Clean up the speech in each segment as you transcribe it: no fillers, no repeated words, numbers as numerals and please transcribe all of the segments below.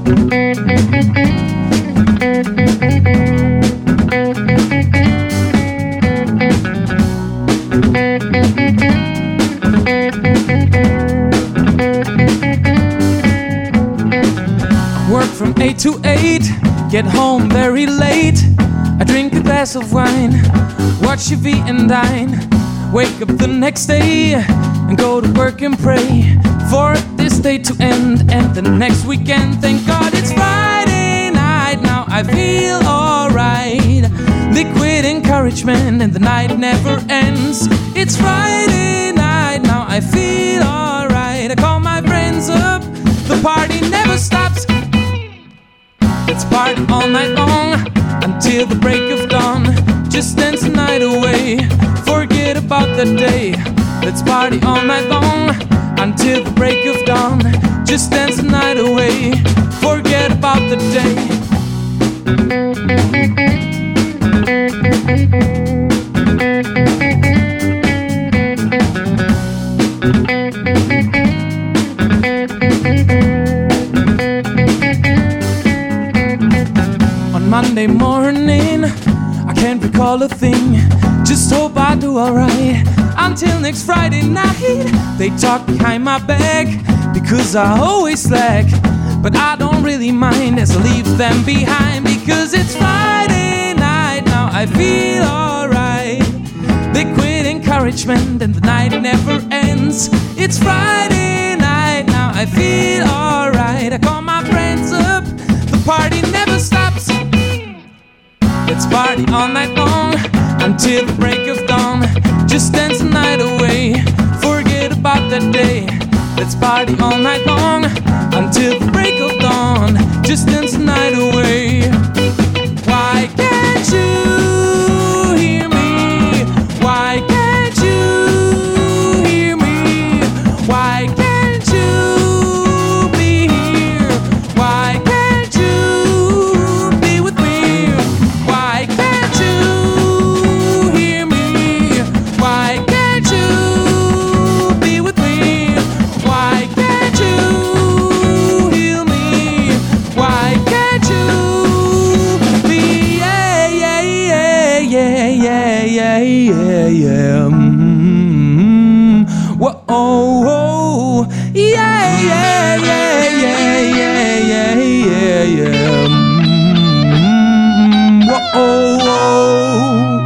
Work from 8 to 8, get home very late. I drink a glass of wine, watch TV and dine. Wake up the next day and go to work and pray for this day to end and the next weekend. Thank God it's Friday night, now I feel alright. Liquid encouragement and the night never ends. It's Friday night, now I feel alright. I call my friends up, the party never stops. Let's party all night long until the break of dawn. Just dance the night away, forget about the day. Let's party all night long until the break of dawn. Just dance the night away, forget about the day. Monday morning, I can't recall a thing. Just hope I do alright until next Friday night. They talk behind my back because I always slack, but I don't really mind as I leave them behind. Because it's Friday night, now I feel alright. Liquid encouragement and the night never ends. It's Friday night, now I feel alright. I call my friends up, the party never stops. Let's party all night long until the break of dawn. Just dance the night away, forget about that day. Let's party all night long until the break of dawn. Just dance the night away. Why can't you hear me? Why can't you hear me? Why can't you be here? Why can't you be with me? Why can't you hear me? Why can't you be with me? Why can't you heal me? Why can't you be? Yeah, yeah, yeah, yeah, yeah, yeah, yeah, yeah. Whoa, oh, oh, yeah, yeah, yeah, yeah, yeah, yeah, yeah, yeah. Whoa, oh, oh.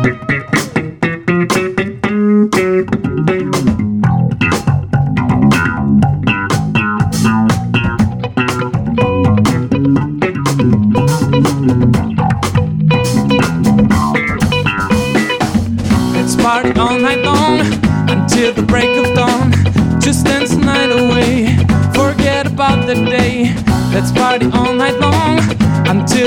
Let's party all night long until the break of dawn. Just dance the night away, forget about the day. Let's party all night long until